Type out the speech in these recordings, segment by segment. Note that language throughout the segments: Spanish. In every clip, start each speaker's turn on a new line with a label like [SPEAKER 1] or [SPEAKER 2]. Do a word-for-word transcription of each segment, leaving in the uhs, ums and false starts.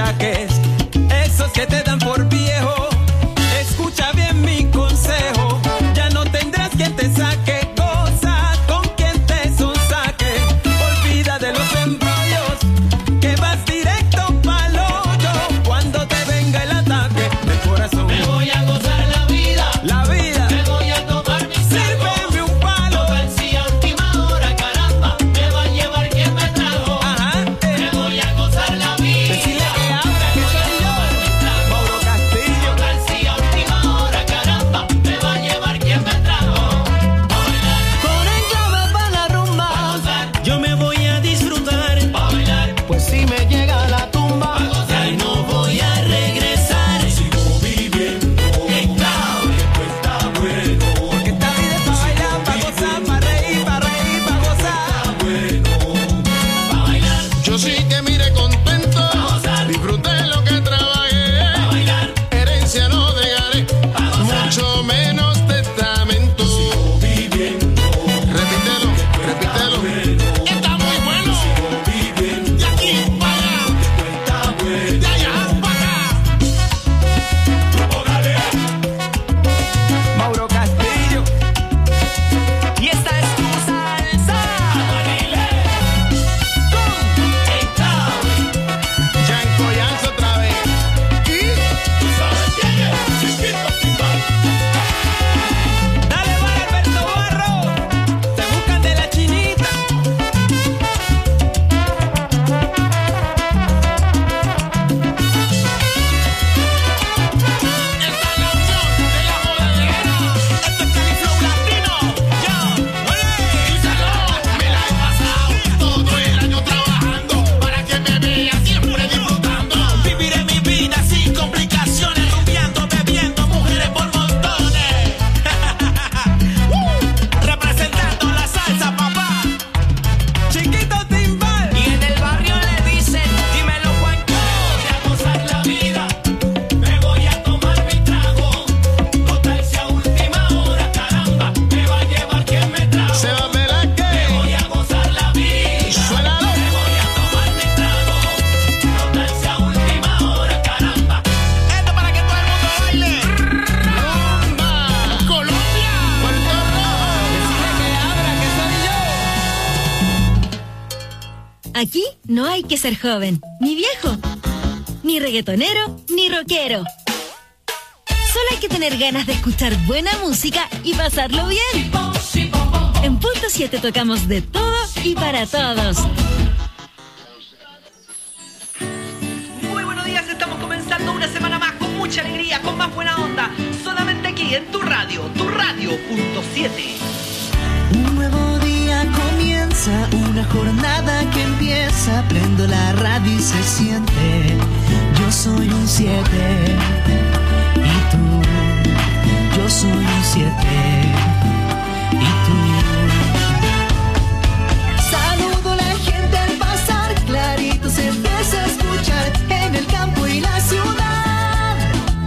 [SPEAKER 1] achaques, esos que te dan por viejo. Escucha bien mi consejo, ya no tendrás quien te saque, goza con quien te sonsaque. Olvida de los embrollos, que vas directo pa'l hoyo cuando te venga el ataque del corazón.
[SPEAKER 2] Me voy a gozar la vida,
[SPEAKER 1] La vida,
[SPEAKER 2] me voy a tomar mis
[SPEAKER 1] sírveme un palo.
[SPEAKER 2] No vencí a última hora, caramba, me va a llevar quien me trajo.
[SPEAKER 1] Ajá, eh.
[SPEAKER 2] Me voy a gozar la vida.
[SPEAKER 1] Decirle que abra, que soy yo, Mauro Castillo.
[SPEAKER 2] No vencí a última hora, caramba, me va a llevar quien me trajo. Pa' bailar,
[SPEAKER 3] Con el llave pa' la rumba,
[SPEAKER 2] pa' gozar,
[SPEAKER 3] yo me voy a disfrutar.
[SPEAKER 2] pa' bailar,
[SPEAKER 3] Pues si me llega la tumba,
[SPEAKER 2] pa' gozar.
[SPEAKER 3] y no voy a regresar.
[SPEAKER 2] Sigo viviendo, estable, pues está bueno,
[SPEAKER 1] Porque esta vida es pa' bailar, pa' gozar, pa' reír, pa' reír, pa' gozar.
[SPEAKER 2] bueno. Pa' bailar,
[SPEAKER 4] Yo sí que mire contento,
[SPEAKER 2] pa' gozar,
[SPEAKER 4] disfruté lo que
[SPEAKER 2] pa'
[SPEAKER 4] trabajé,
[SPEAKER 2] bailar,
[SPEAKER 4] herencia no dejaré,
[SPEAKER 2] pa' gozar.
[SPEAKER 4] mucho menos testamento.
[SPEAKER 2] Sigo viviendo,
[SPEAKER 4] Repítelo, repítelo. Está muy bueno.
[SPEAKER 2] viviendo,
[SPEAKER 4] De aquí para allá,
[SPEAKER 2] está bueno.
[SPEAKER 4] de allá para acá.
[SPEAKER 1] Mauro Castillo.
[SPEAKER 3] Y esta es tu salsa.
[SPEAKER 4] Yanko Yanzo otra vez. Y
[SPEAKER 1] Dale para Alberto Barro. Te buscan de la chinita.
[SPEAKER 4] esta es la opción de la jodedera. Esto es Califlow Latino. Ya, ole. Díselo. Me la he pasado todo el año trabajando para que me vea siempre disfrutando.
[SPEAKER 3] Viviré mi vida sin complicaciones, rumbeando, bebiendo, mujeres por montones. Representando la salsa, papá.
[SPEAKER 1] Chiquito Timbal.
[SPEAKER 3] Y en el barrio le dicen, dímelo, Juanco.
[SPEAKER 2] Voy a gozar la vida, me voy a tomar mi trago. Total si a última hora, caramba, me va a llevar quien me trajo.
[SPEAKER 4] Se va a ver a
[SPEAKER 2] Me
[SPEAKER 4] qué.
[SPEAKER 2] voy a gozar la vida,
[SPEAKER 4] Suénalo.
[SPEAKER 2] me voy a tomar mi trago. Total si a última hora, caramba.
[SPEAKER 3] Esto para que todo el mundo baile.
[SPEAKER 4] Rumba. Colombia. Puerto Rico.
[SPEAKER 1] Decirle que abra, que soy yo.
[SPEAKER 5] Aquí no hay que ser joven, ni viejo, ni reggaetonero, ni rockero. Solo hay que tener ganas de escuchar buena música y pasarlo bien. En Punto siete tocamos de todo y para todos.
[SPEAKER 3] Muy buenos días, estamos comenzando una semana más con mucha alegría, con más buena onda. Solamente aquí en tu radio, tu radio punto siete.
[SPEAKER 6] Un nuevo día comienza, una jornada que empieza. Prendo la radio y se siente. Yo soy un siete. Y tú, yo soy un siete. Y tú. Saludo a la gente al pasar, clarito se empieza a escuchar en el campo y la ciudad.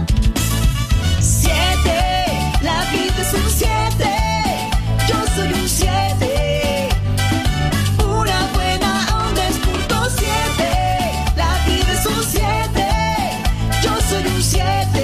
[SPEAKER 6] Siete, la vida es un siete. Yo soy un siete. Una buena onda es punto siete. La vida es un siete. Yo soy un siete.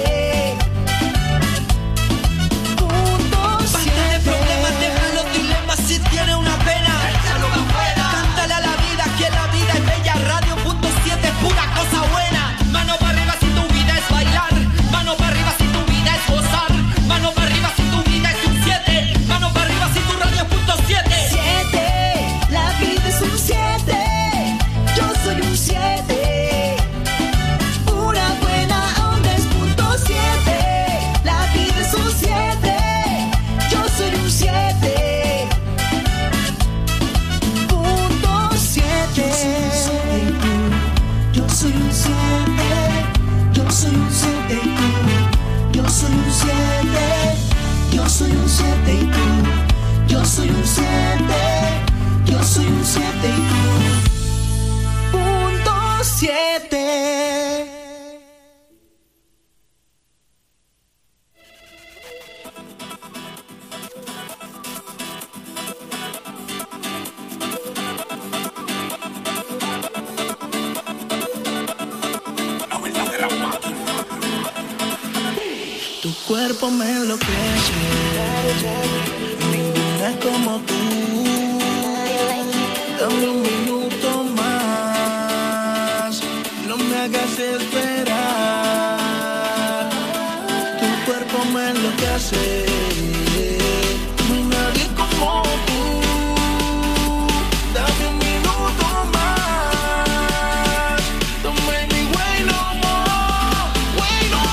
[SPEAKER 6] Punto
[SPEAKER 3] Basta de problemas, deja los dilemas si tiene una pena. Cántale a la vida que la vida es bella. Radio punto siete es pura cosa buena. Mano para arriba si tu vida es bailar. Mano para arriba si tu vida es gozar. Mano para arriba si tu vida es un siete. Mano para arriba si tu radio es punto siete.
[SPEAKER 6] siete. La vida es un siete. Yo soy un siete. Una buena onda es punto siete. La vida es un siete. Yo soy un siete. Punto siete. Yo soy un siete. Yo soy un siete y tú. Yo soy un siete. Yo soy un siete y tú. Yo soy un siete. Yo soy un siete y tú. Punto siete. Tu cuerpo me enloquece, ninguna es como tú. Dame un minuto más, no me hagas esperar. Tu cuerpo me enloquece, no hay nadie como tú. Dame un minuto más, don't make me wait no more, wait no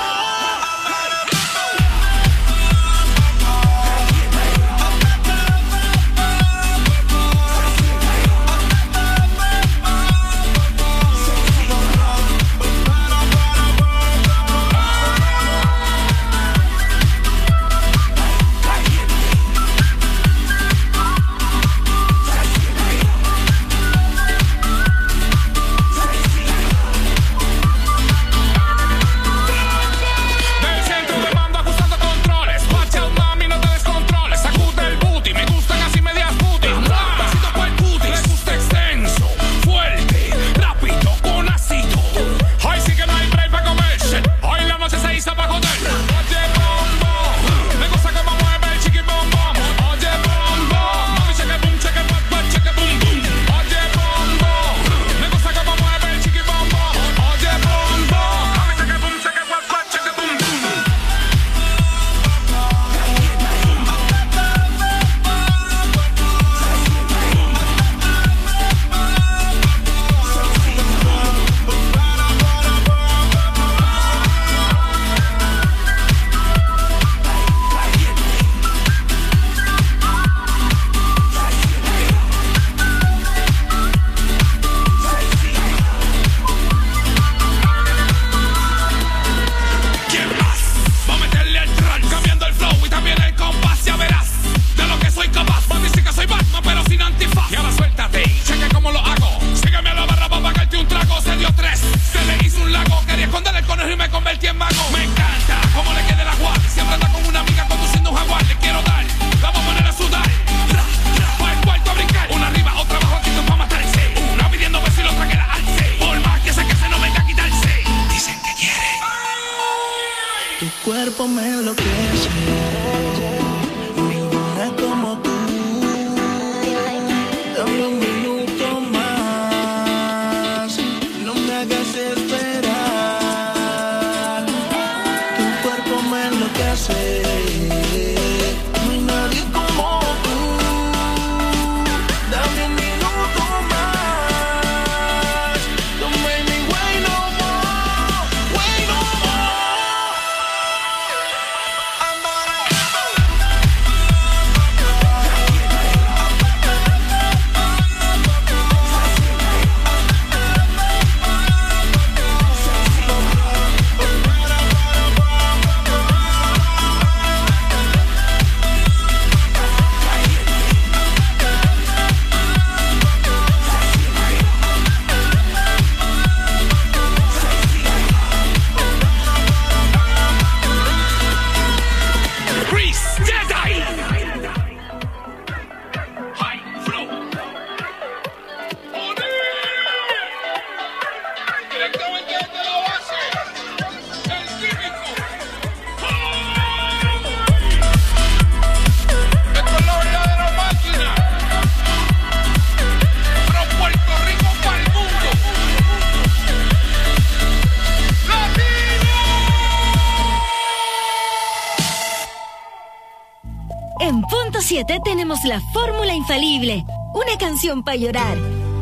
[SPEAKER 5] Tenemos la fórmula infalible, una canción para llorar,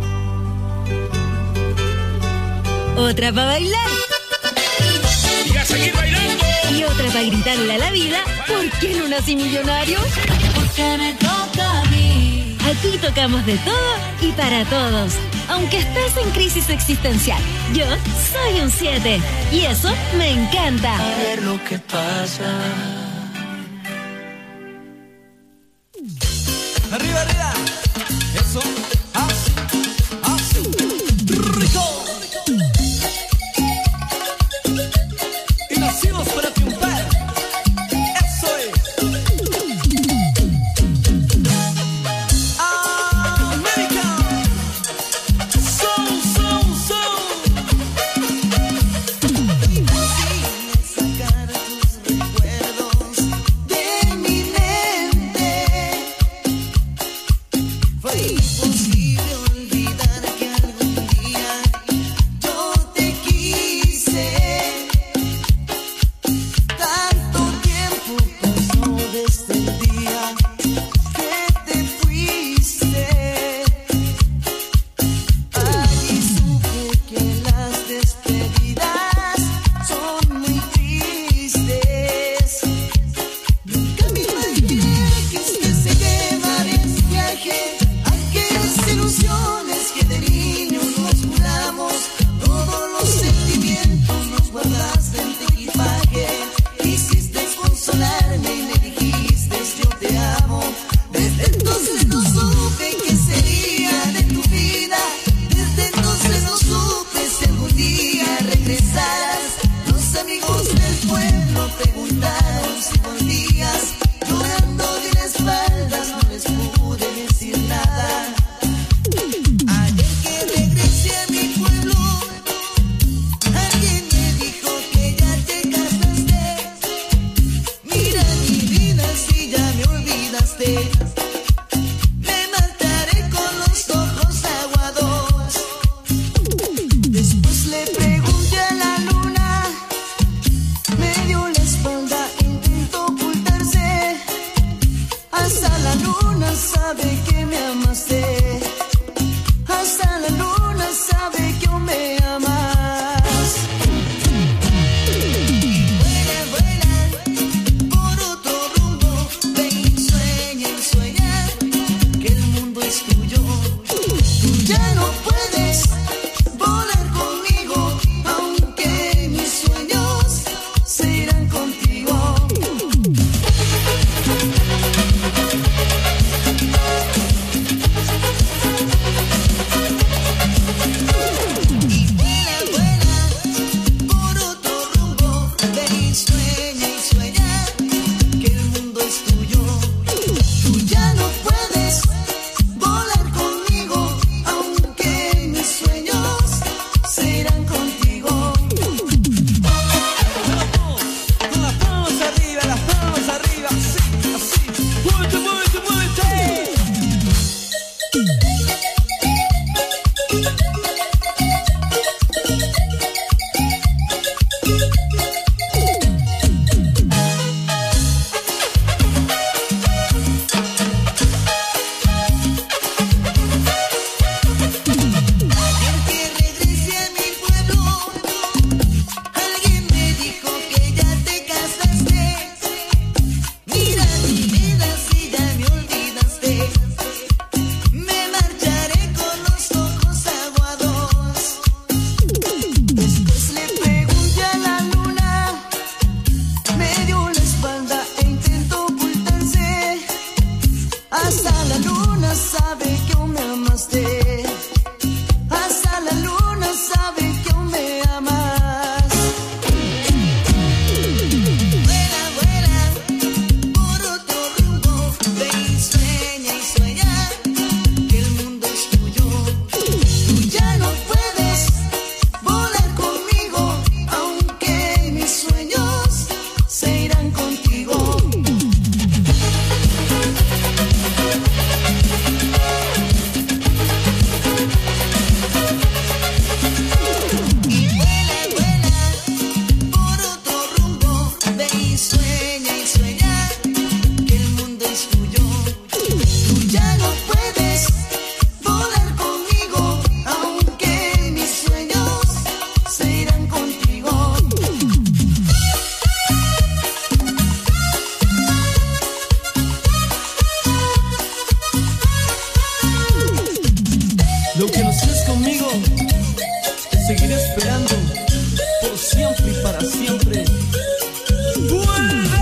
[SPEAKER 5] otra para bailar
[SPEAKER 4] Y a seguir bailando.
[SPEAKER 5] y otra para gritarle a la vida, ¿por qué no nací millonario?
[SPEAKER 7] Porque me toca a mí.
[SPEAKER 5] Aquí tocamos de todo y para todos, aunque estés en crisis existencial. Yo soy un siete y eso me encanta.
[SPEAKER 6] A ver lo que pasa.
[SPEAKER 3] Arriba, arriba. Eso. Así. Así. Rico. Y nacimos para triunfar. Eso es. América. Soul, soul, soul. Y así sacar tus
[SPEAKER 1] seguiré esperando por siempre y para siempre. ¡Vuelve!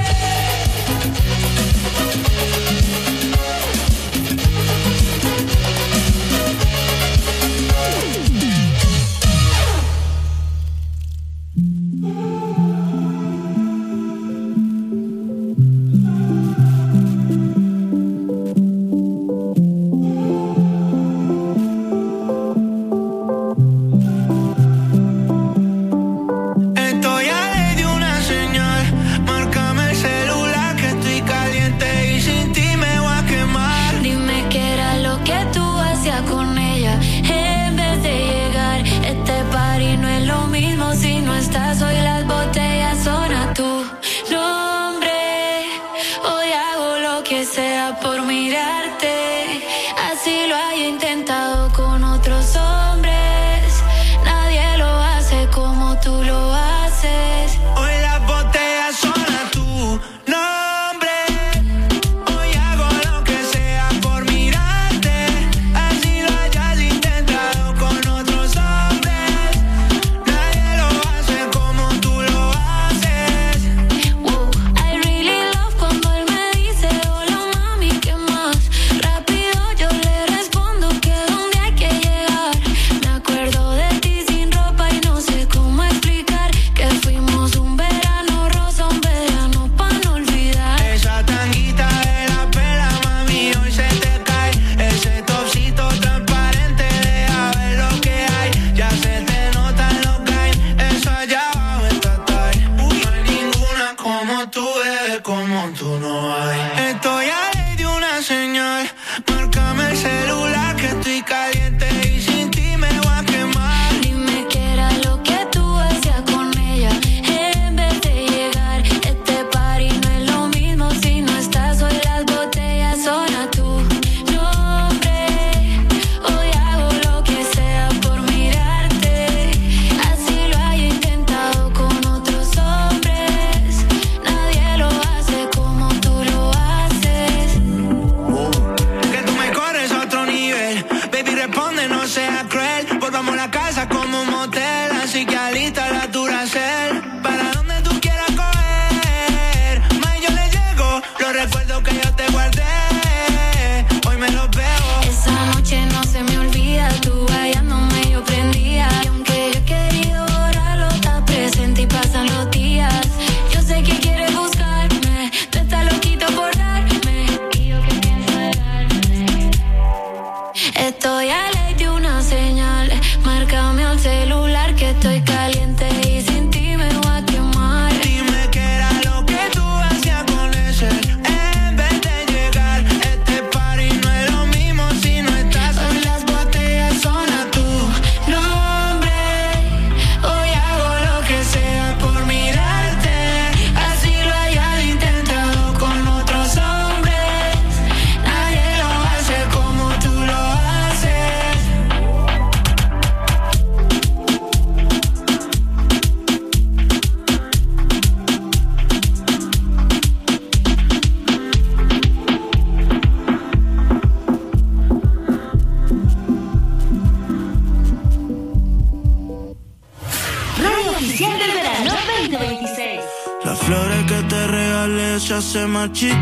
[SPEAKER 8] Se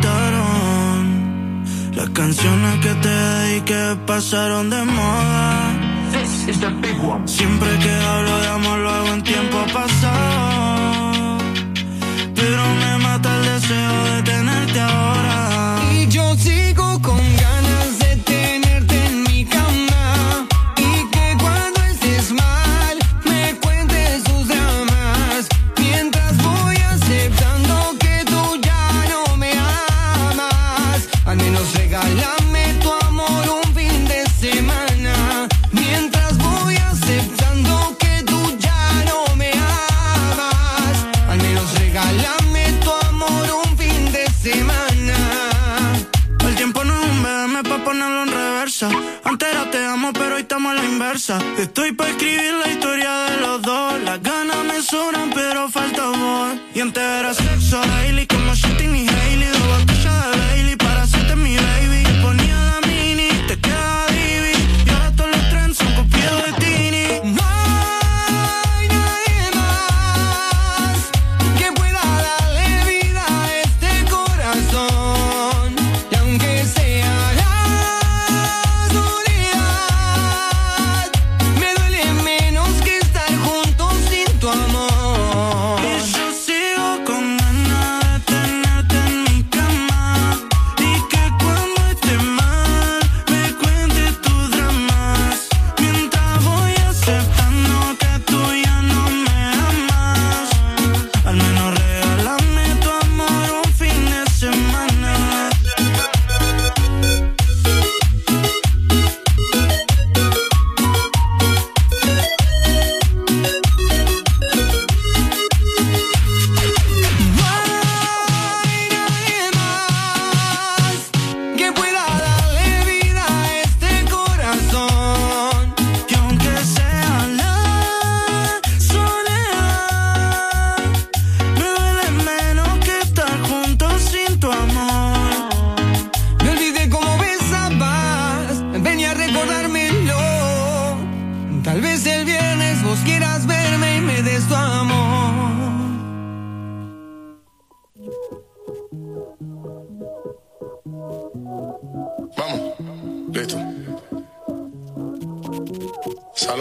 [SPEAKER 8] marchitaron. Las canciones que te dediqué pasaron de moda. Siempre que hablo de amor lo hago en tiempo pasado, pero me mata el deseo de tenerte ahora.
[SPEAKER 9] Y yo sigo con ganas de tenerte en mi cama, y que cuando estés mal me cuentes tus dramas, mientras voy aceptando que tú ya no me amas. Al menos regálame tu amor un fin de semana, mientras voy aceptando que tú ya no me amas. Al menos regálame tu amor un fin de semana.
[SPEAKER 8] El tiempo no es un B M pa' ponerlo en reversa. Antes era te amo, pero hoy estamos a la inversa. Estoy pa' escribir la historia de los dos. Las ganas me sobran, pero falta amor. Y antes era sexo daily, como Shitting y Hailey. Dos botellas de Bailey para hacerte mi baby. Te ponía la mini, te quedaba divi. Y ahora todos los trends son copiados de Tini.
[SPEAKER 9] No.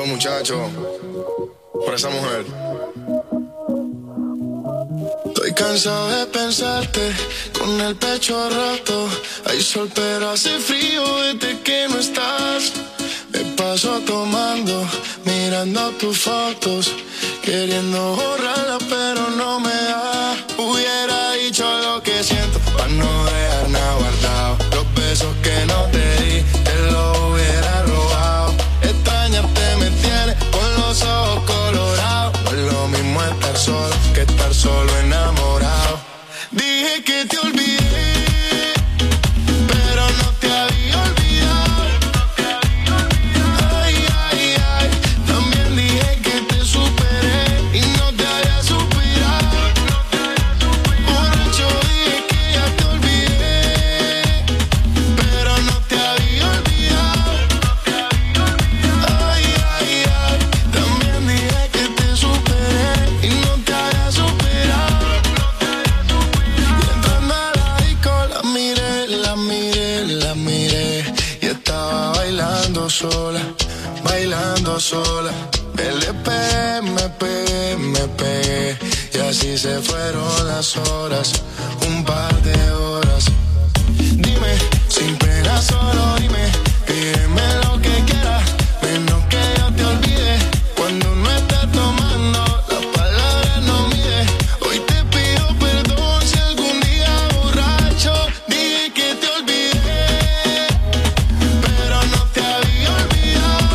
[SPEAKER 10] muchacho, por esa mujer. Estoy cansado de pensarte con el pecho roto. Hay sol pero hace frío desde que no estás. Me paso tomando, mirando tus fotos, queriendo borrarlas pero no me da. Hubiera dicho lo que siento para no dejar nada guardado. Los besos que no te di, te los hubiera robado. Extrañarte me tiene con los ojos colorados. No es lo mismo estar solo que estar solo enamorado. Dije que te olvidé, pero no te había olvidado. Ay, ay, ay, también dije que te superé y no te había suspirado. Borracho dije que ya te olvidé, pero no te había olvidado. Ay, ay, ay, también dije que te superé y no te había superado. Y entrando a la disco la miré, la miré, la miré y estaba bailando sola, bailando sola. Me le pegué, me pegué, me pegué y así se fueron las horas, un par de horas. Dime, sin pena solo dime, pídeme lo que quieras, menos que yo te olvide. Cuando no estás tomando, las palabras no mide. Hoy te pido perdón si algún día borracho dije que te olvidé, pero no te había olvidado.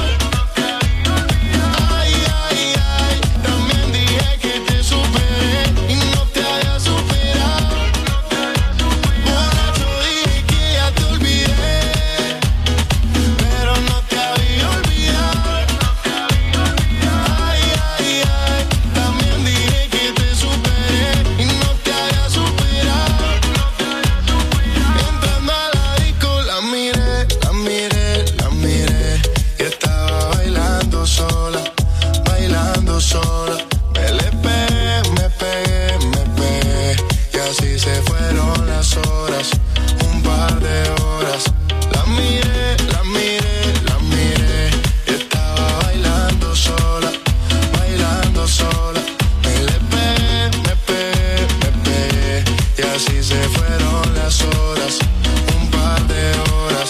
[SPEAKER 10] Ay, ay, ay, también dije que te superé y no te había superado. Borracho dije que ya te olvidé, pero no te había olvidado. Ay, ay, ay, también dije que te superé y no te había superado. Entrando a la disco la miré, la miré, la miré y estaba bailando sola, bailando sola. Me le pegué, me pegué, me pegué y así se fueron las horas, un par de horas. La miré, la miré, la miré y estaba bailando sola, bailando sola. Me le pegué, me pegué, me pegué y así se fueron las horas, un par de horas.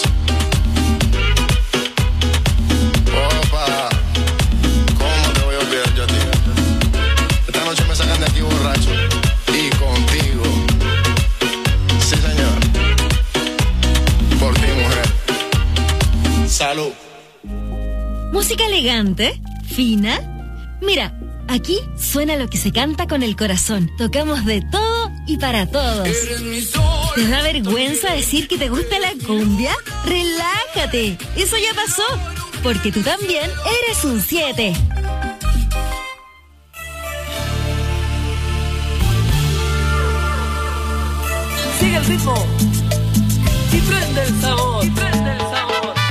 [SPEAKER 10] Opa, ¿cómo te voy a olvidar yo a ti? Esta noche me sacan de aquí borracho y contigo. Sí, señor. Por ti, mujer. Salud.
[SPEAKER 5] Música elegante, fina. Mira, aquí suena lo que se canta con el corazón. Tocamos de todo y para todos. ¿Te da vergüenza decir que te gusta la cumbia? Relájate, eso ya pasó, porque tú también eres un siete.
[SPEAKER 11] Sigue el ritmo y prende el sabor, prende el sabor.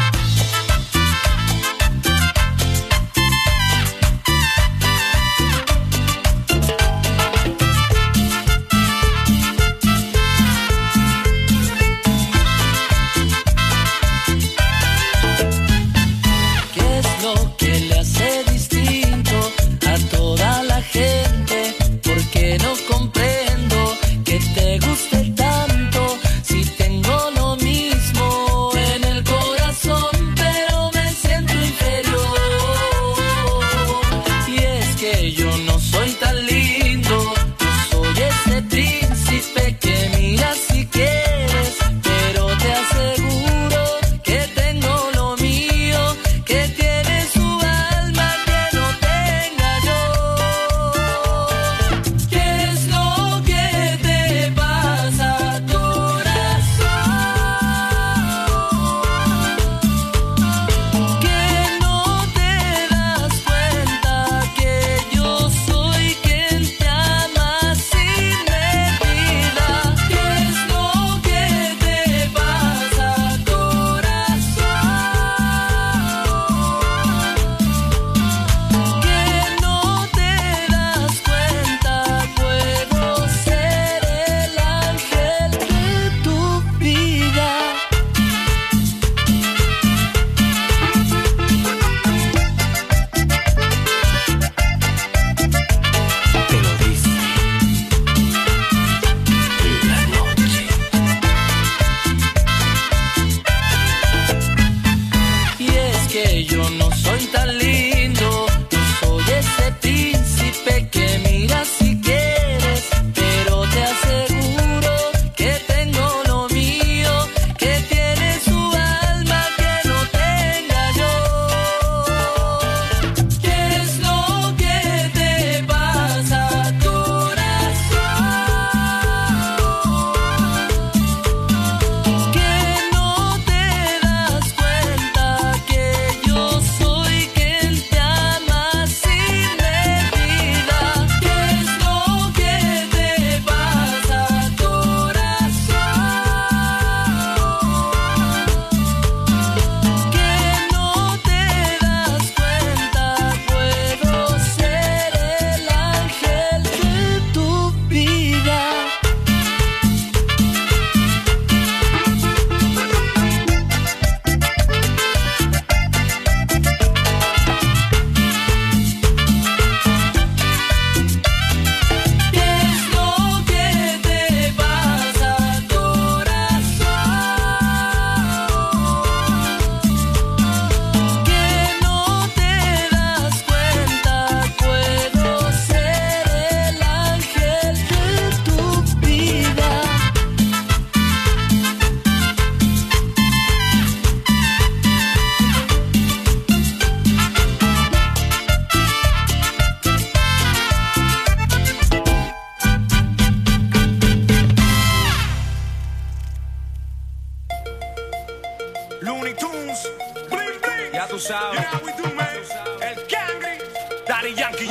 [SPEAKER 12] ¿Qué es lo que le hace distinto a toda la gente? Porque no comprendo que te guste tanto si tengo lo mismo.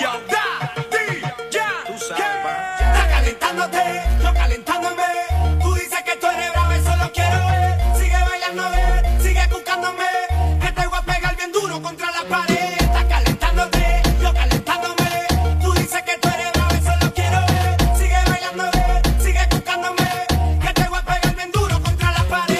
[SPEAKER 4] yo, da, di, ya. Tú sabes, pa. Está calentándote, yo calentándome. Tú dices que tú eres bravo, eso lo quiero ver. Sigue bailando, ver, sigue buscándome. Que te voy a pegar bien duro contra la pared. Está calentándote, yo calentándome. Tú dices que tú eres bravo, eso lo quiero ver. Sigue bailando, ver, sigue buscándome. Que te voy a pegar bien duro contra la pared.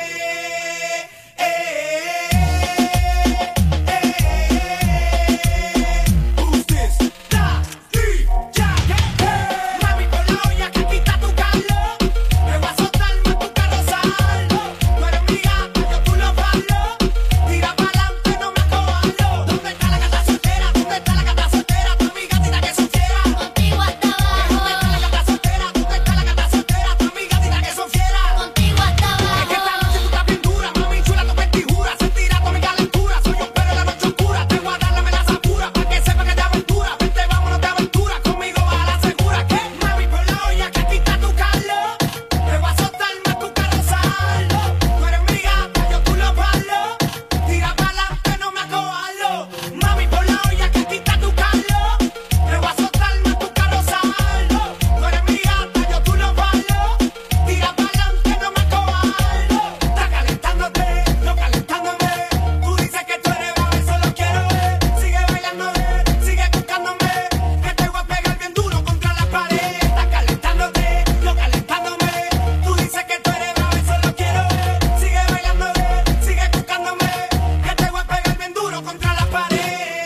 [SPEAKER 4] Mami, por la olla que aquí está tu Carlos. Me voy a soltar más tu carro saldo. Tú eres mi gata, yo tú lo falo. Tira pa'lante, no me acobarlo. ¿Dónde está la gata soltera? ¿Dónde está la gata soltera? Tu amiga tira que supiera. Contigo hasta abajo. ¿Dónde está la gata soltera? ¿Dónde está la gata soltera? Tu amiga tira que son fiera. Contigo hasta abajo. Es que esta noche tú estás bien dura, mami chula, tu vestidura. Sentirá toda mi calentura. Soy un perro de la noche oscura. Te voy a dar la melaza pura pa' que sepa que te aventura. Vente, vámonos de aventura. Conmigo vas a la segura. ¿Qué? Mami, por la olla que aquí está tu Carlos. Me voy a soltar más tu carro saldo. Tú eres mi gata, yo tú lo falo. Tira pa'lante, no me acobarlo. Mami, por la olla que aquí está tu Carlos. Me voy a soltar más tu carro saldo. Tú eres mi gata, yo tú lo falo. Tira pa'lante, no me acobarlo. Está calentándote, yo calentándome. Tú dices que tú eres bravo, eso lo quiero ver. Sigue bailando, ver, sigue buscándome. Que te voy a pegar bien duro contra la pared. Está calentándote, yo calentándome. Tú dices que tú eres bravo, eso lo quiero ver. Sigue bailando, ver, sigue buscándome. Que te voy a pegar bien duro contra la pared.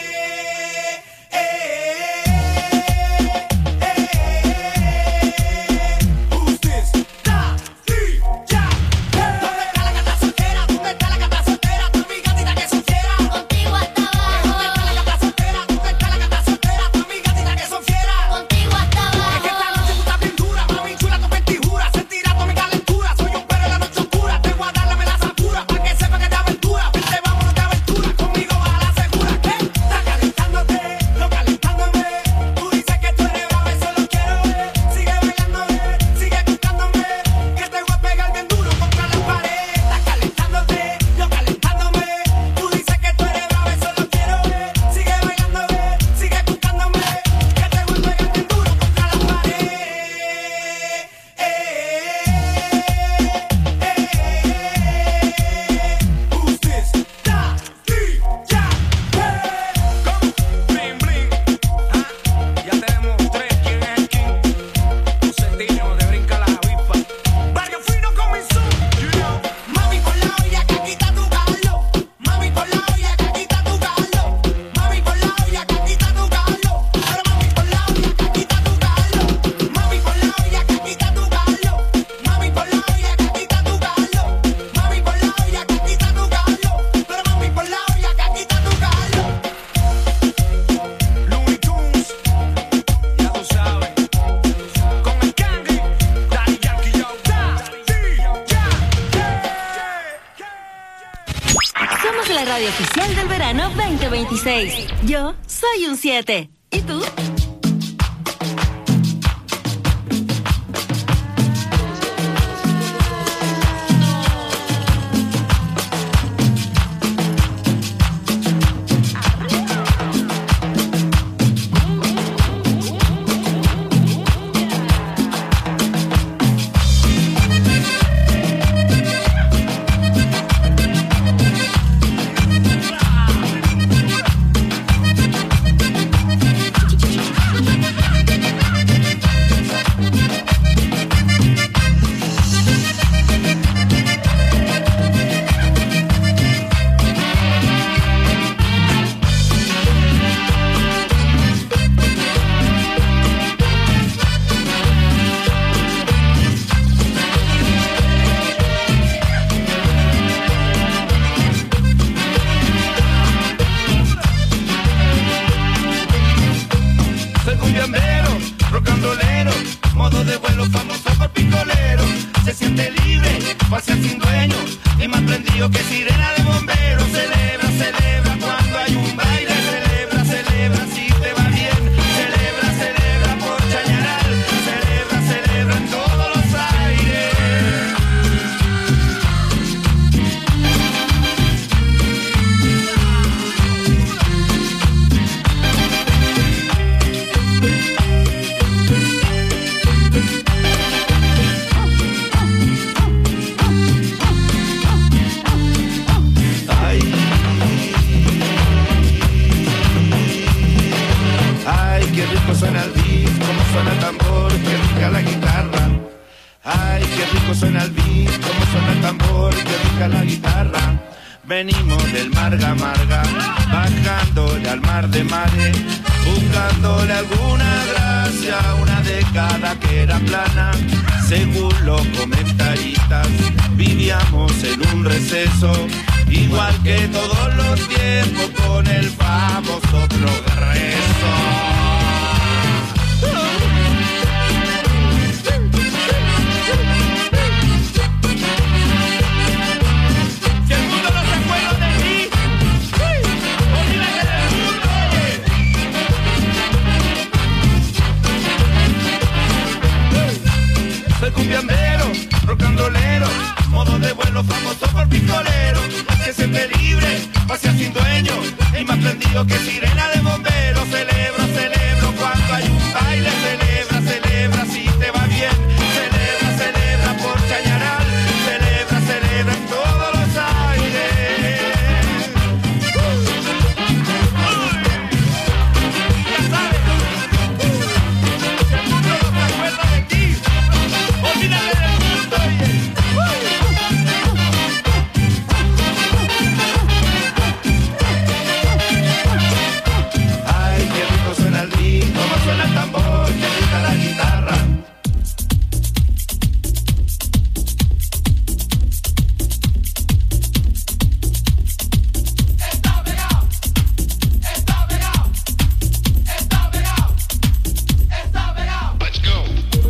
[SPEAKER 4] Who's this? Da, di, ya. ¿Dónde está la gata soltera? ¿Dónde está la gata soltera? Tu amiga tira que son fiera. Contigo hasta abajo. ¿Dónde está la gata soltera? ¿Dónde está la gata soltera? Tu amiga tira que son fiera. Contigo hasta abajo. Es que esta noche tú estás bien dura, mami chula, tu vestidura. Sentirá toda mi calentura. Soy un perro de la noche oscura. Te voy a dar la melaza pura pa' que sepa que te aventura. Vente, vámonos de aventura. Conmigo vas a la segura. ¿Qué? Está calentándote, yo calentándome. Tú dices que tú eres bravo, eso lo quiero ver. Sigue bailando, ver, sigue buscándome. Que te voy a pegar bien duro contra la pared. Está calentándote, yo calentándome. Tú dices que tú eres bravo, eso lo quiero ver. Sigue bailando, ver, sigue buscándome. Que te voy a pegar bien duro contra la pared. Who's this? Da, di, ya. Come, bling, bling. Ah, ya tenemos tres. ¿Quién es el king? Un centineo de brinca la avispa. Barrio fino comenzó. You know. Mami, por la olla que aquí está tu Carlos. Mami, por la olla que aquí está tu Carlos. Mami, por la olla que aquí está tu Carlos. Pero mami, por la olla que aquí está tu Carlos. Mami, por la olla que aquí está tu Carlos. Mami, por la olla que aquí está tu Carlos. Mami, por la olla que aquí está tu Carlos. Pero mami, por la olla que aquí está tu Carlos. Looney Tunes, ya tú sabes. Con el Candy, Daddy Yankee, yo, da, di, ya,
[SPEAKER 5] Somos la radio oficial del verano veinte veintiséis. Yo soy un siete. ¿Y tú?
[SPEAKER 4] Soy cumbiambero, rocandolero, modo de vuelo famoso por picolero. Se siente libre, pasear sin dueño, y más prendido que sirena de bombero. Celebra, celebra cuando hay un baile. Celebra, celebra si te va bien. Celebra, celebra por Chañaral. Celebra, celebra en todos los aires.
[SPEAKER 13] qué rico suena el beat, cómo suena el tambor, qué rica la guitarra. Ay, qué rico suena el beat, cómo suena el tambor, qué rica la guitarra. Venimos del Marga Marga, bajándole al mar de mares, buscándole alguna gracia, una década que era plana. Según los comentaristas, vivíamos en un receso, igual que todos los tiempos, con el famoso progreso. Soy cumbiambero, rock and rollero, modo de vuelo famoso por pistolero. Que siempre libre, pasea sin dueño, y más prendido que sirena de bombero. Celebro, celebro cuando hay un baile. Celebra, celebra si te va bien. Celebra, celebra por Chañaral. Celebra, celebra en todos los aires. Ya sabes, si el mundo no se acuerda de ti, olvídate del mundo. Ay, qué rico suena el beat, cómo suena el tambor, qué rica la guitarra. Está pegado, está pegado, está pegado, está pegado. Let's go.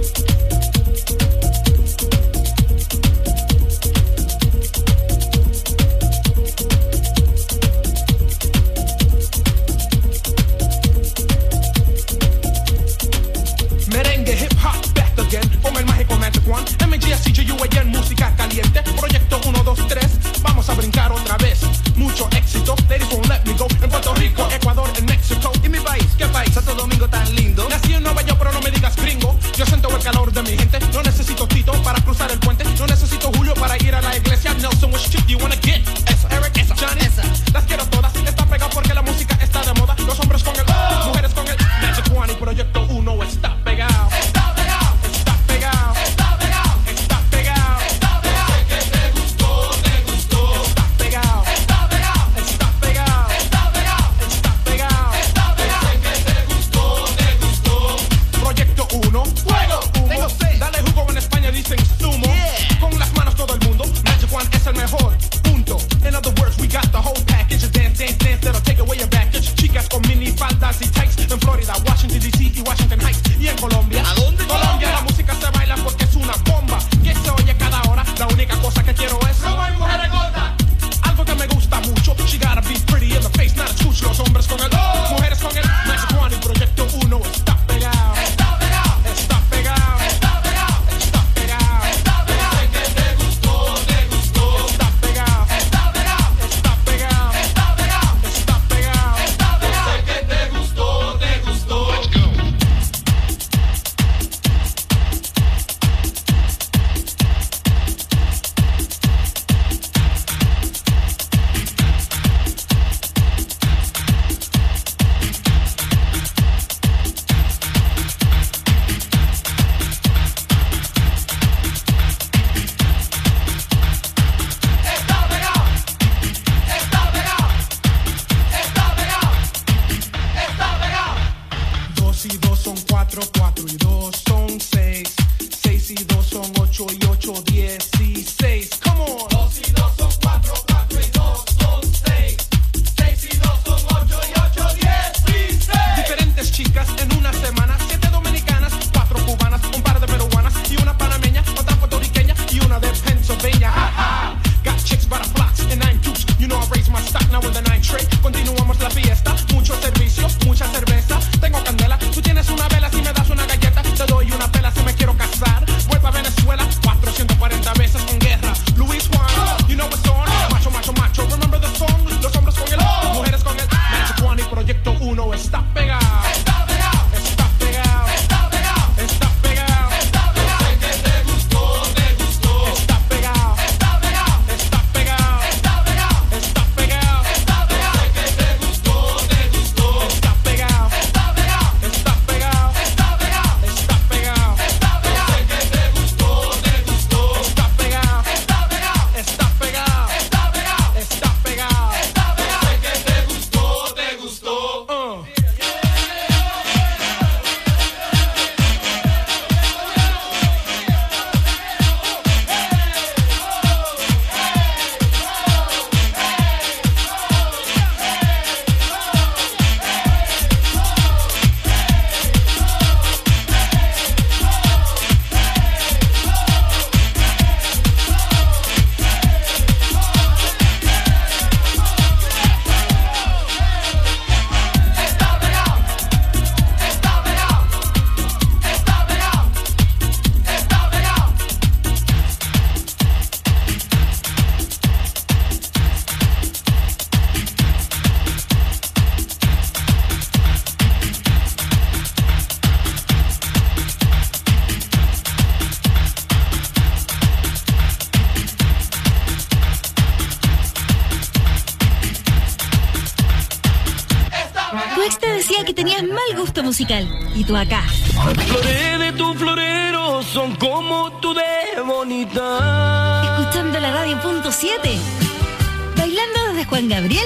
[SPEAKER 14] Merengue, hip hop, back again. Con el mágico Magic One. M G S C G U A N, música caliente. Proyecto uno, dos, tres. Vamos a brincar otra vez. Mucho éxito. Ladies won't let me go. En Puerto Rico, Ecuador, en México. ¿Y mi país? ¿Qué país? Santo Domingo tan lindo. Nací en Nueva York, pero no me digas gringo. Yo siento el calor de mi gente. No necesito Tito para cruzar el puente. No necesito Julio para ir a la iglesia. Nelson, which chick do you wanna get? Esa. Eric, esa. Johnny, esa. Las quiero todas. Está pegado porque la música está de moda. Los hombres con el oh, mujeres con el Magic One. Y Proyecto uno está pegado. Está pegado. Está pegado. Está pegado. Está pegado. Está pegado. Sé que te gustó, te gustó. Está pegado. Está pegado. Está pegado. Está pegado. Está pegado. Está pegado. Sé que te gustó, te gustó. Proyecto uno. Fuego. Tengo sed. Dale jugo, en España dicen zumo. Yeah. Con las manos todo el mundo. Magic One es el mejor. Punto. In other words, we got the whole package. Dance, dance, dance. That'll take away your baggage. Chicas con mini faldas y tights. En Florida, Washington D C y Washington Heights. Y en Colombia. ¿A dónde? Colombia. La música se baila porque es una bomba. Que se oye cada hora. La única cosa que quiero es no hay mujeres gordas. Algo que me gusta mucho. She gotta be pretty in the face, not a chuch. Los hombres con el oh, mujeres con el Magic One. Y Proyecto uno está pegado. Está pegado. Está pegado. Está pegado. Está pegado. Está pegado. Sé que te gustó, te gustó. Está pegado. Está pegado. Está pegado. Está pegado. Está pegado. Está pegado. Sé que te gustó, te gustó. Let's go. Está pegado. Está pegado. Está pegado. Está pegado. Dos y dos son cuatro, cuatro y dos son seis. Seis y dos son ocho y ocho, dieciséis. Come on. Dos y dos son cuatro, cuatro y dos son seis. Seis y dos son ocho y ocho, dieciséis. Diferentes chicas en una semana. Siete dominicanas, cuatro cubanas, un par de peruanas y una panameña, otra puertorriqueña y una de Pennsylvania. Ha, ha. Got chicks by the flocks and nine dukes. You know I raise my stock now in the nine tray. Continuamos la fiesta. Mucho servicio, mucha cerveza. Tengo candela. Tú tienes una vela si me das una galleta. Te doy una pela si me quiero casar. Voy pa' Venezuela. cuatrocientas cuarenta veces con guerra. Luis Juan, you know what's on. Macho, macho, macho. Remember the song. Los hombres con el mujeres con el Magic One. Y Proyecto uno está pegado. Está pegado.
[SPEAKER 5] gusto musical. Y tú acá.
[SPEAKER 11] Flores de tu florero son como tú de bonita.
[SPEAKER 5] Escuchando la radio punto siete. Bailando desde Juan Gabriel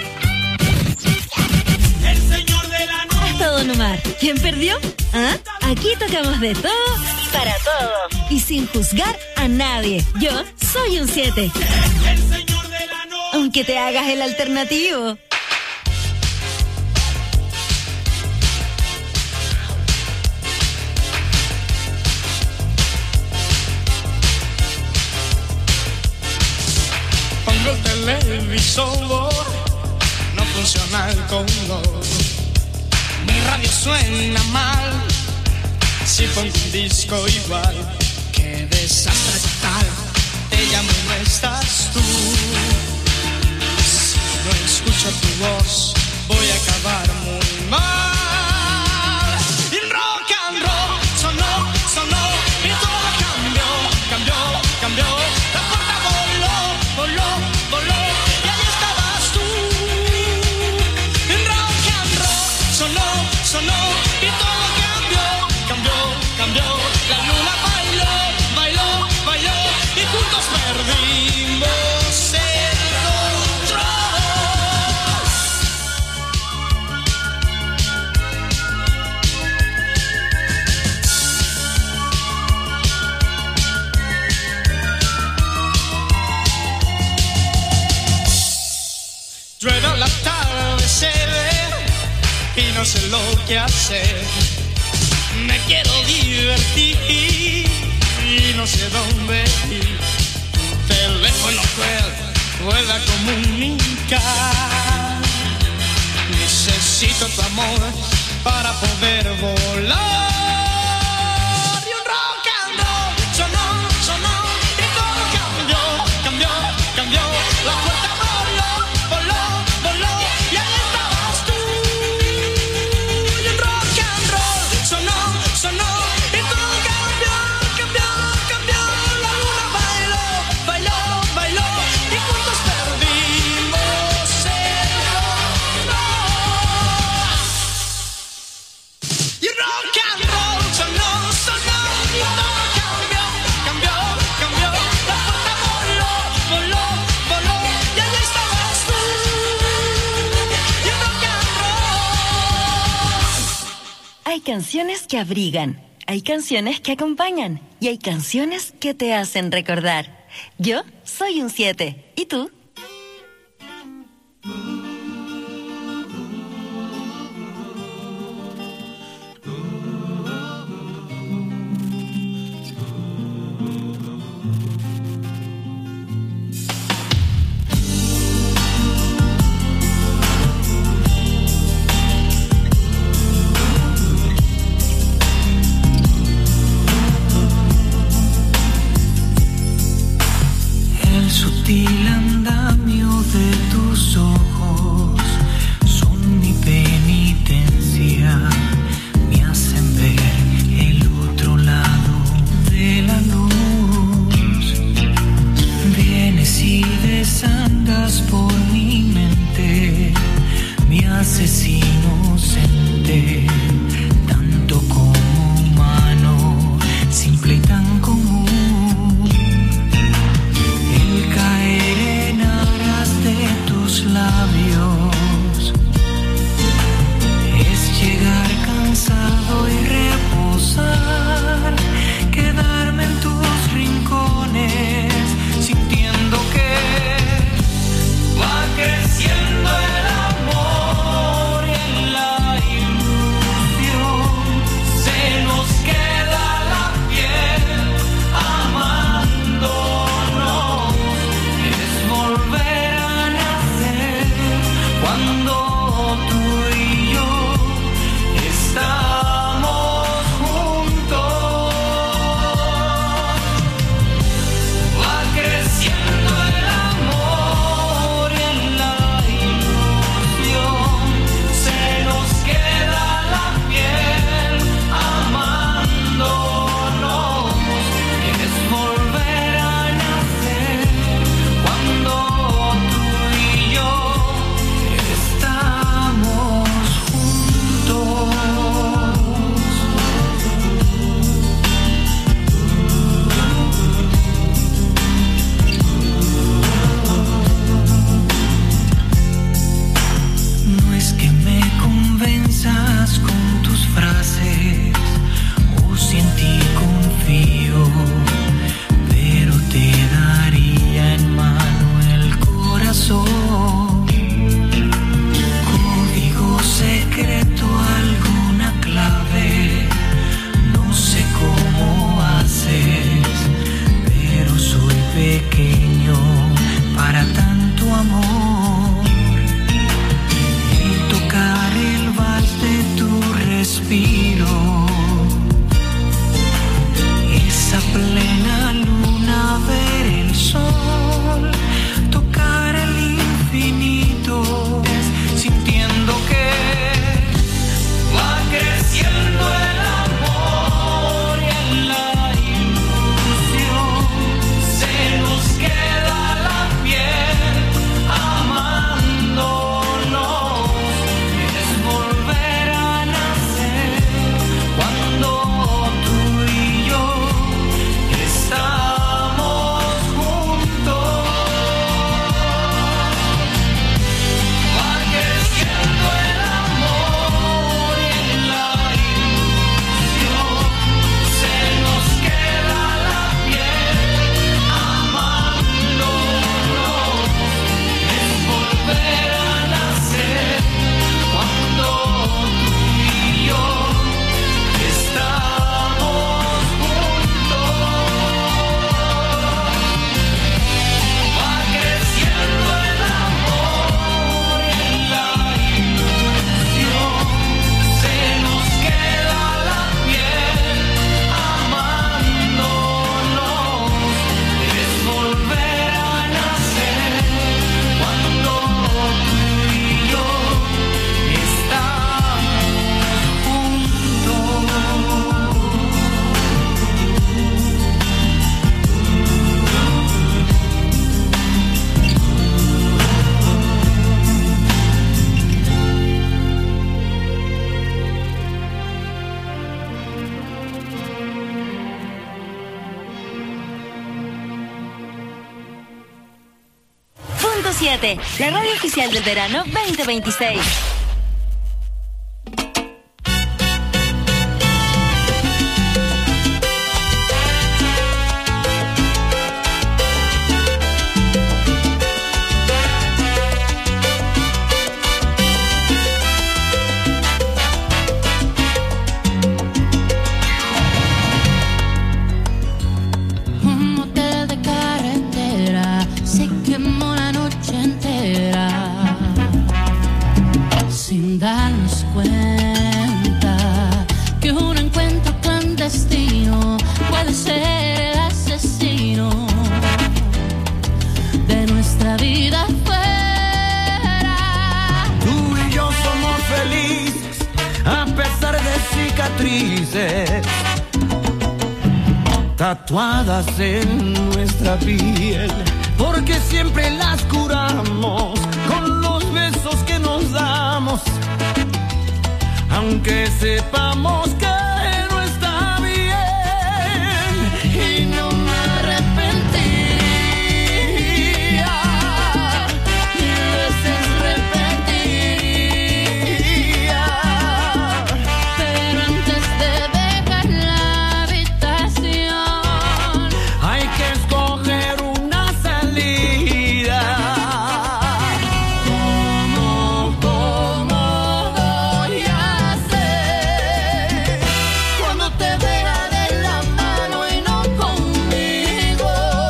[SPEAKER 2] El señor de la noche.
[SPEAKER 5] hasta Don Omar. ¿Quién perdió? ¿Ah? Aquí tocamos de todo y para todos. Y sin juzgar a nadie. Yo soy un siete.
[SPEAKER 2] El señor de la noche.
[SPEAKER 5] Aunque te hagas el alternativo.
[SPEAKER 8] Pongo el televisor, no funciona el color. Mi radio suena mal, si pongo un disco igual. Qué desastre total, te llamo y no estás tú. Si no escucho tu voz, voy a acabar muy mal. Y rock and roll sonó, sonó, y todo cambió, cambió, cambió. La puerta voló, voló, voló, y ahí estabas tú. Y rock and roll sonó, sonó, y todo cambió, cambió, cambió. La luna bailó, bailó, bailó, y juntos perdimos el control. Llueve la tarde, se ve, y no sé lo que hacer. Me quiero divertir y no sé dónde ir. Tu teléfono pueda comunicar. Necesito tu amor para poder volar. Y un rock and roll sonó, sonó, y todo cambió, cambió, cambió. La puerta voló, voló, voló, y ahí estabas tú. Y un rock and roll sonó, sonó, y todo cambió, cambió, cambió. La luna bailó, bailó, bailó, y juntos perdimos el control. Y rock and roll sonó, sonó, y todo cambió, cambió, cambió. La puerta voló, voló, voló, y ahí estabas tú. Y rock and roll.
[SPEAKER 5] Hay canciones que abrigan, hay canciones que acompañan y hay canciones que te hacen recordar. Yo soy un siete. ¿Y tú?
[SPEAKER 9] El sutil andar
[SPEAKER 5] siete, la radio oficial del verano veinte veintiséis.
[SPEAKER 7] Darnos cuenta que un encuentro clandestino puede ser el asesino de nuestra vida fuera.
[SPEAKER 9] Tú y yo somos felices a pesar de cicatrices tatuadas en nuestra piel, porque siempre las curamos con los besos que nos damos, aunque sepamos que no está bien. Y no me arrepentiría, mil veces repetiría,
[SPEAKER 7] Pero antes de dejar la habitación
[SPEAKER 9] hay que escoger una salida. ¿Cómo, cómo voy a hacer cuando te vea de la mano y no conmigo?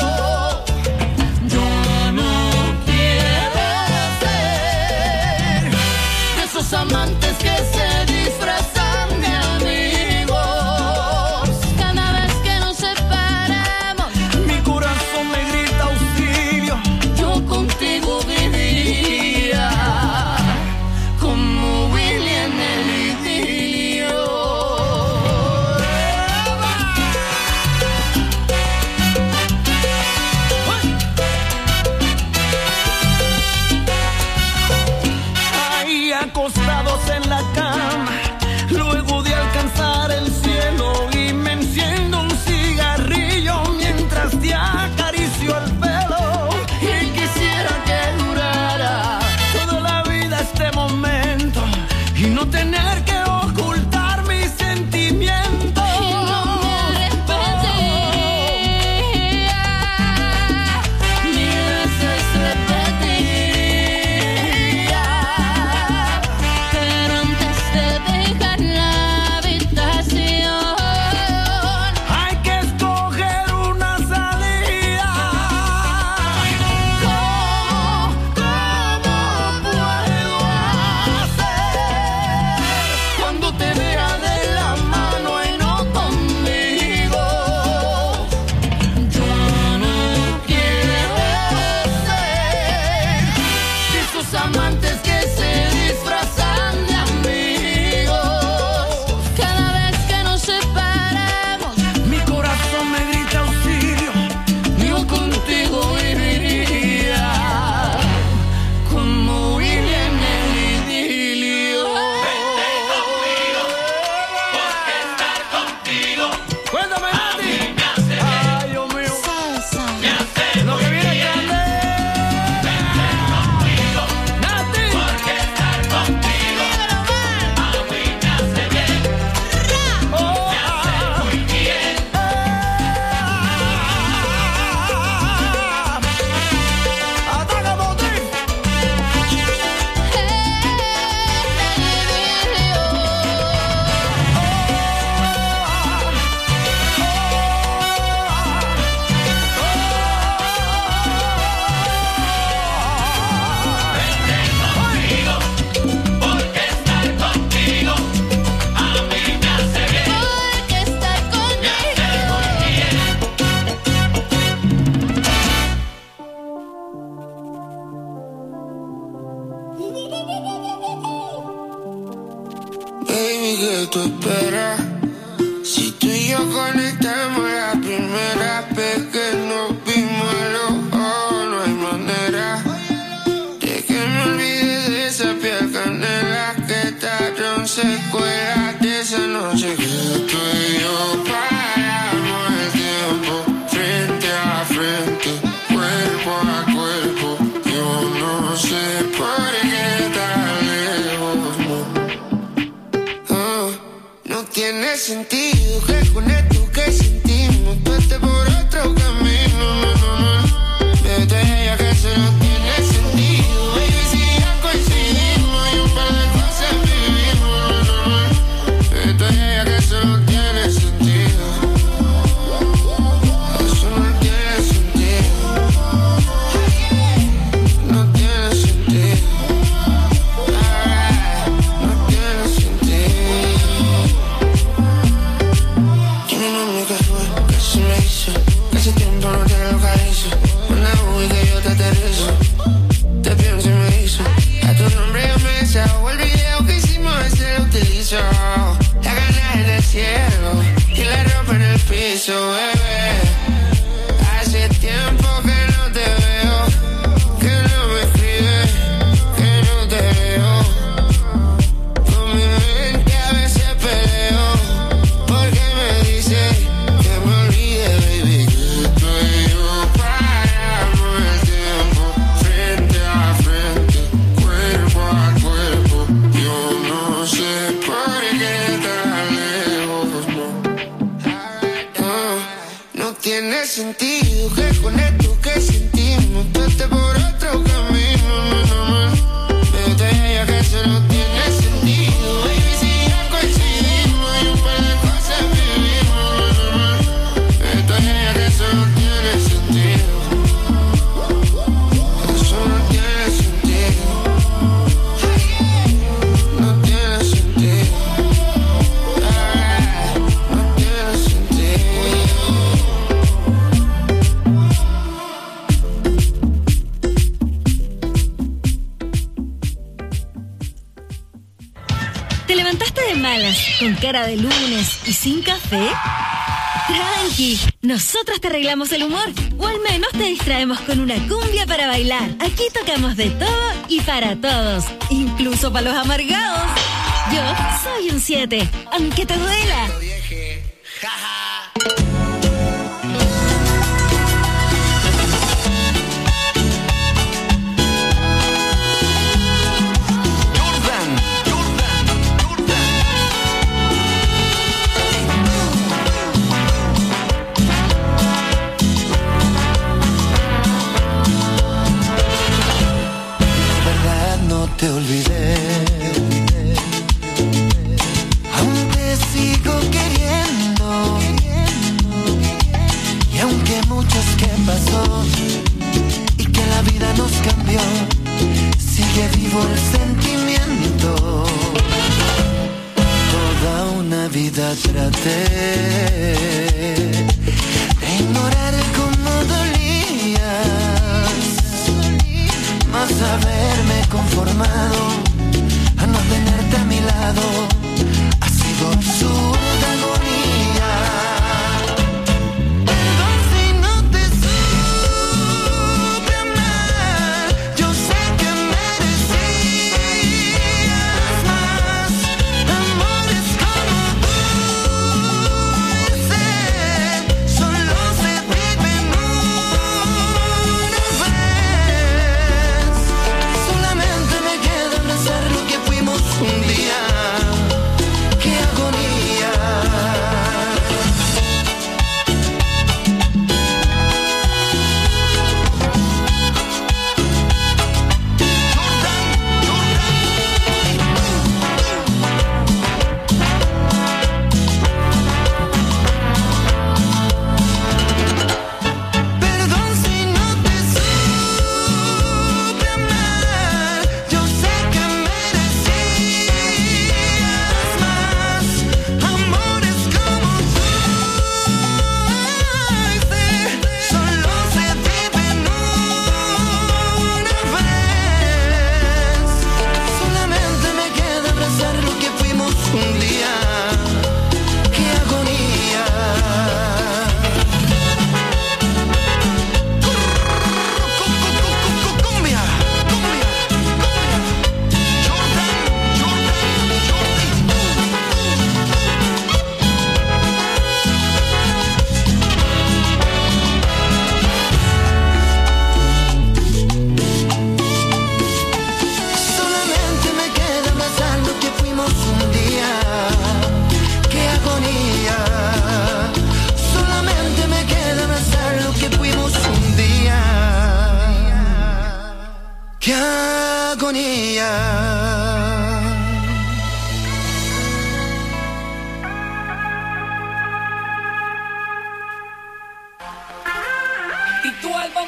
[SPEAKER 9] Yo no quiero ser de esos amantes que se disfrazan de amigos.
[SPEAKER 7] cada vez que nos separamos.
[SPEAKER 9] Mi corazón me grita auxilio.
[SPEAKER 7] Yo contigo viviría como Willy en el idilio.
[SPEAKER 9] Ahí acostados en la cama, luego de alcanzar el cielo, y me enciendo un cigarrillo mientras te acaricio el pelo. Y quisiera que durara toda la vida este momento y no tener que ocultar mis sentimientos.
[SPEAKER 7] Y no me arrepentiría, mil veces repetiría, pero antes de dejar la habitación
[SPEAKER 9] Hay que escoger una salida. ¿Cómo, cómo puedo hacer cuando te vea de la mano y no conmigo? Yo no quiero ser de esos amantes que se disfrazan de amigos.
[SPEAKER 7] cada vez que nos separamos.
[SPEAKER 9] Mi corazón me grita auxilio.
[SPEAKER 7] Yo contigo viviría como Willy en el idilio.
[SPEAKER 9] Cuéntame, Nati. Ay, Dios mío. Lo que viene es grande. Nati. Oh, ah. Ataca, Botín.
[SPEAKER 7] Porque estar
[SPEAKER 15] Baby, ¿qué tú esperas? Si tú y yo conectamos la primera vez que nos vimos a los ojos, no hay manera de que me olvide de esa piel canela que tardaron secuelas de esa noche que tú y yo paramos el tiempo frente a frente, cuerpo a cuerpo. Yo no No tiene sentido que con esto que sentimos tú estés por otro camino, no, no, no. Desde ella que eso no tiene sentido, baby, si ya coincidimos y un par de cosas vivimos, no, no, no. Desde ella que eso no tiene sentido, eso no tiene sentido, no tiene sentido, ah, no tiene sentido. Tiene un nombre que fue, que se me hizo, que hace tiempo no te localizo. Una uy que yo te aterrizo, te pienso y me hizo. A tu nombre yo me deshago, el video que hicimos ese lo utilizo. La gana en el cielo y la ropa en el piso, bebé. Hace tiempo que no te veo, que no me escribes, que no te veo. Con mi mente a veces peleo, porque me dice que me olvide, baby, que tú y yo paramos el tiempo, frente a frente, cuerpo a cuerpo. Yo no sé por qué tan lejos, no. No, no tiene sentido que con esto que sentimos tú estés por otro camino, no, no, no. Desde ella que eso no tiene sentido, baby, si ya coincidimos y un par de cosas vivimos, no, no, no. Desde ella que eso no tiene sentido, eso no tiene sentido, no tiene sentido, ah, no tiene sentido.
[SPEAKER 5] ¿Te levantaste de malas, con cara de lunes y sin café? Tranqui, nosotros te arreglamos el humor, o al menos te distraemos con una cumbia para bailar. Aquí tocamos de todo y para todos, incluso para los amargados. Yo soy un siete, aunque te duela.
[SPEAKER 6] verdad no te olvidé, aún te sigo queriendo, y aunque muchos que pasó y que la vida nos cambió, sigue vivo el sentimiento. Toda una vida traté de ignorar cómo dolías, más haberme conformado a no tenerte a mi lado ha sido absurda agonía. Perdón si no te supe amar, yo sé que merecías más amores como tú. Ese solo se vive una vez. Solamente me queda pensar lo que fuimos un día. Qué agonía.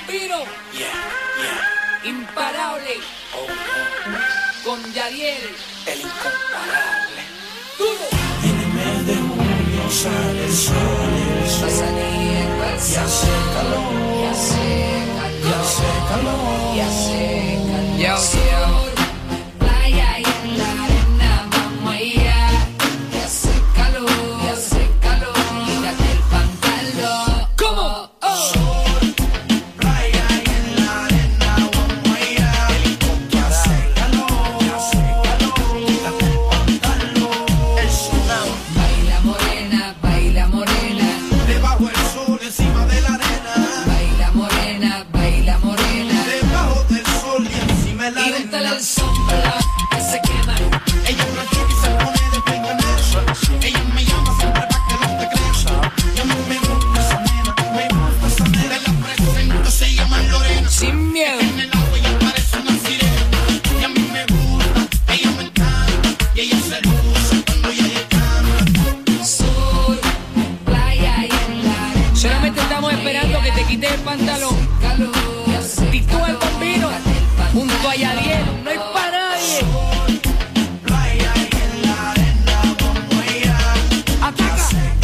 [SPEAKER 12] Pampino. Imparable. Con Yadiel.
[SPEAKER 16] El incomparable.
[SPEAKER 12] Duro.
[SPEAKER 16] En el mes de junio sale el sol y el sol. Y hace calor. Y hace calor. Y hace calor. Y hace calor.
[SPEAKER 12] Playa y en la arena vamos allá. Y hace calor. Y hace calor. Quítate el pantalón. ¿Cómo? Oh.
[SPEAKER 16] Sol, playa y en la arena vamos allá. El incomparable. Y hace calor. Quítate el pantalón. El tsunami.
[SPEAKER 12] Baila morena, baila morena.
[SPEAKER 16] Debajo el sol, encima de la arena.
[SPEAKER 12] Baila morena, baila morena.
[SPEAKER 16] Debajo del sol y encima de la
[SPEAKER 12] Y
[SPEAKER 16] arena.
[SPEAKER 12] úntale el sombra que se quema.
[SPEAKER 16] Ella es blanquita y se pone de peinadero. Ella me llama siempre pa' que no te creas. Y a mí me gusta esa nena, me gusta esa nena. Te la presento, se llama Lorena.
[SPEAKER 12] Sin miedo.
[SPEAKER 16] En el agua ella parece una sirena. Y a mí me gusta, ella me encanta. Y ella se luce cuando ella canta.
[SPEAKER 12] Sol, playa y en la arena.
[SPEAKER 11] Solamente estamos esperando que te quites el pantalón.
[SPEAKER 12] Calor.
[SPEAKER 11] Y tú el Pampino, junto a Yadiel, no hay para nadie.
[SPEAKER 16] Playa y en la arena vamos allá.
[SPEAKER 11] Ataca.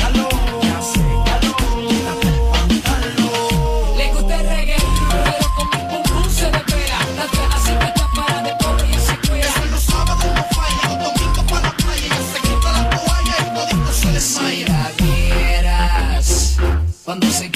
[SPEAKER 12] Le gusta el reggae, pero con mi pum pum se despega. La traja siempre está para de pobre y se cuida.
[SPEAKER 16] Los sábados no falla, los domingos para la playa. Ella se quita la toalla y todito se
[SPEAKER 12] Si
[SPEAKER 16] desmaya.
[SPEAKER 12] la vieras cuando se